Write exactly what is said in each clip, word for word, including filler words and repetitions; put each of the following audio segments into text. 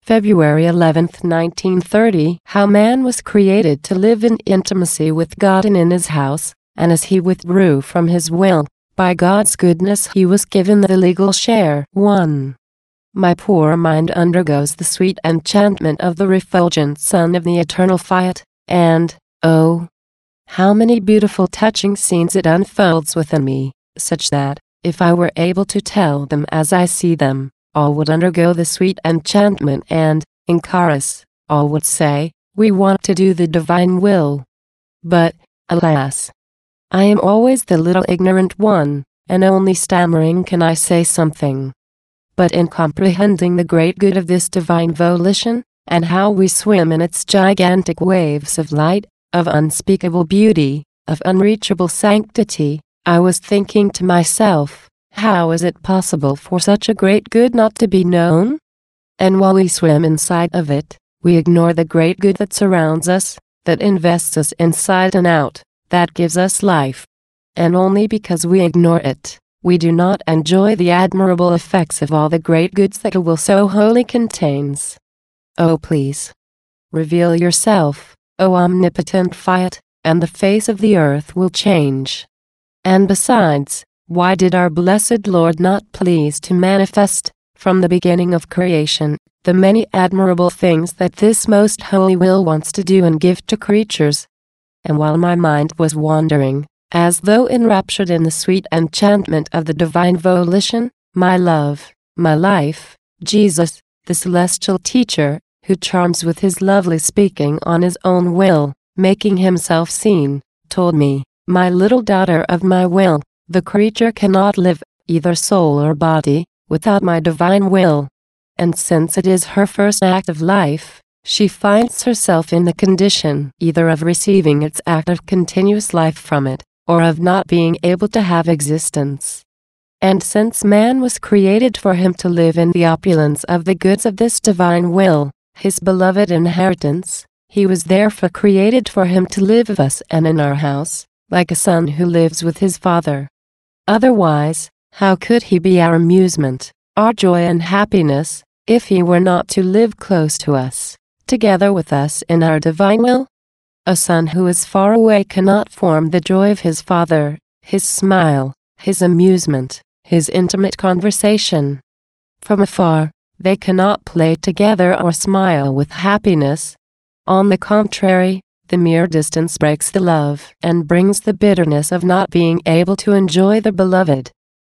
February eleventh, nineteen thirty. How man was created to live in intimacy with God and in his house, and as he withdrew from his will, by God's goodness he was given the legal share. one. My poor mind undergoes the sweet enchantment of the refulgent sun of the eternal fiat, and, oh, how many beautiful touching scenes it unfolds within me, such that, if I were able to tell them as I see them, all would undergo the sweet enchantment and, in chorus, all would say, "We want to do the divine will." But, alas! I am always the little ignorant one, and only stammering can I say something. But in comprehending the great good of this divine volition, and how we swim in its gigantic waves of light, of unspeakable beauty, of unreachable sanctity, I was thinking to myself, how is it possible for such a great good not to be known? And while we swim inside of it, we ignore the great good that surrounds us, that invests us inside and out, that gives us life. And only because we ignore it, we do not enjoy the admirable effects of all the great goods that it will so wholly contains. Oh, please, reveal yourself, O omnipotent fiat, and the face of the earth will change. And besides, why did our blessed Lord not please to manifest, from the beginning of creation, the many admirable things that this most holy will wants to do and give to creatures? And while my mind was wandering, as though enraptured in the sweet enchantment of the divine volition, my love, my life, Jesus, the celestial teacher, who charms with his lovely speaking on his own will, making himself seen, told me, "My little daughter of my will, the creature cannot live, either soul or body, without my divine will. And since it is her first act of life, she finds herself in the condition either of receiving its act of continuous life from it, or of not being able to have existence. And since man was created for him to live in the opulence of the goods of this divine will, his beloved inheritance, he was therefore created for him to live with us and in our house, like a son who lives with his father. Otherwise, how could he be our amusement, our joy and happiness, if he were not to live close to us, together with us in our divine will? A son who is far away cannot form the joy of his father, his smile, his amusement, his intimate conversation. From afar, they cannot play together or smile with happiness. On the contrary, the mere distance breaks the love and brings the bitterness of not being able to enjoy the beloved.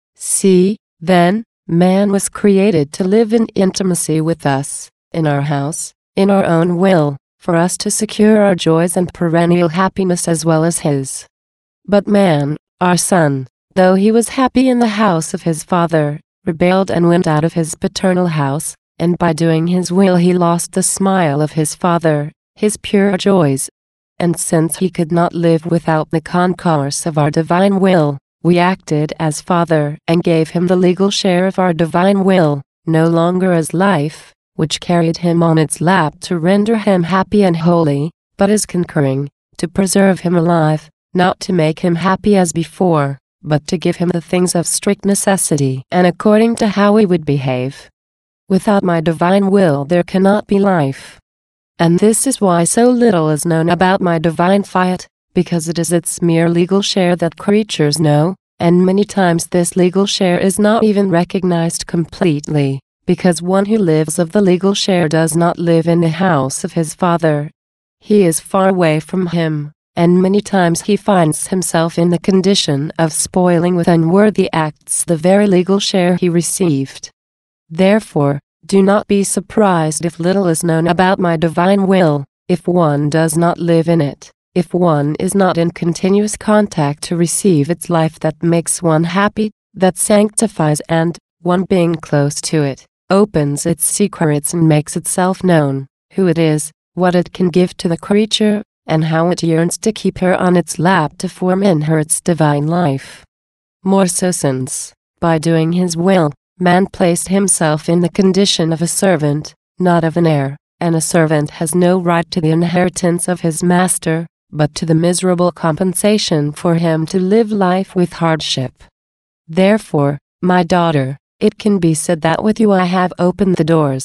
See, then, man was created to live in intimacy with us, in our house, in our own will, for us to secure our joys and perennial happiness as well as his. But man, our son, though he was happy in the house of his father, rebelled and went out of his paternal house, and by doing his will he lost the smile of his father, his pure joys. And since he could not live without the concourse of our divine will, we acted as father and gave him the legal share of our divine will, no longer as life, which carried him on its lap to render him happy and holy, but as concurring, to preserve him alive, not to make him happy as before, but to give him the things of strict necessity and according to how he would behave. Without my divine will there cannot be life. And this is why so little is known about my divine fiat, because it is its mere legal share that creatures know, and many times this legal share is not even recognized completely, because one who lives of the legal share does not live in the house of his father. He is far away from him, and many times he finds himself in the condition of spoiling with unworthy acts the very legal share he received. Therefore, do not be surprised if little is known about my divine will, if one does not live in it, if one is not in continuous contact to receive its life that makes one happy, that sanctifies and, one being close to it, opens its secrets and makes itself known, who it is, what it can give to the creature, and how it yearns to keep her on its lap to form in her its divine life. More so since, by doing his will, man placed himself in the condition of a servant, not of an heir, and a servant has no right to the inheritance of his master, but to the miserable compensation for him to live life with hardship. Therefore, my daughter, it can be said that with you I have opened the doors,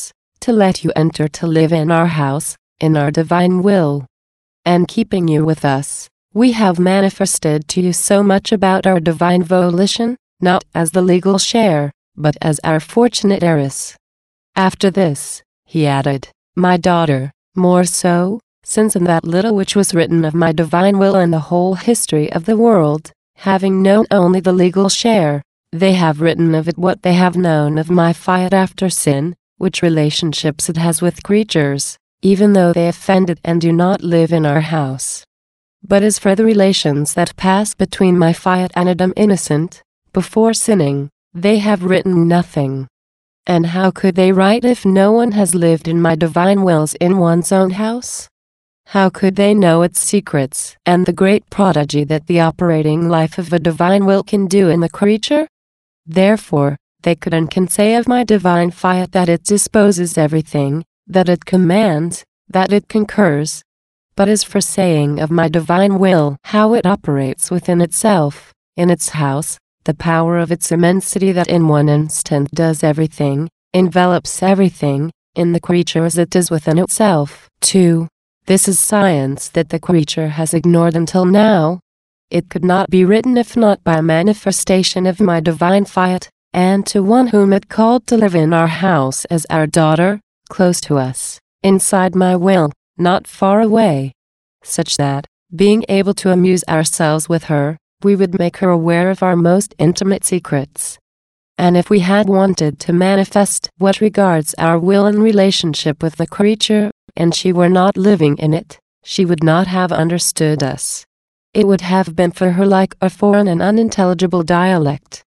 to let you enter to live in our house, in our divine will. And keeping you with us, we have manifested to you so much about our divine volition, not as the legal share, but as our fortunate heiress. After this, he added, my daughter, more so, since in that little which was written of my divine will and the whole history of the world, having known only the legal share, they have written of it what they have known of my fiat after sin, which relationships it has with creatures, even though they offend it and do not live in our house. But as for the relations that pass between my fiat and Adam innocent, before sinning, they have written nothing. And how could they write if no one has lived in my divine wills in one's own house? How could they know its secrets and the great prodigy that the operating life of a divine will can do in the creature? Therefore, they could and can say of my divine fiat that it disposes everything, that it commands, that it concurs. But as for saying of my divine will how it operates within itself, in its house, the power of its immensity that in one instant does everything, envelops everything, in the creature as it does within itself, too. This is science that the creature has ignored until now. It could not be written if not by a manifestation of my divine fiat, and to one whom it called to live in our house as our daughter, close to us, inside my will, not far away. Such that, being able to amuse ourselves with her, we would make her aware of our most intimate secrets. And if we had wanted to manifest what regards our will in relationship with the creature, and she were not living in it, she would not have understood us. It would have been for her like a foreign and unintelligible dialect.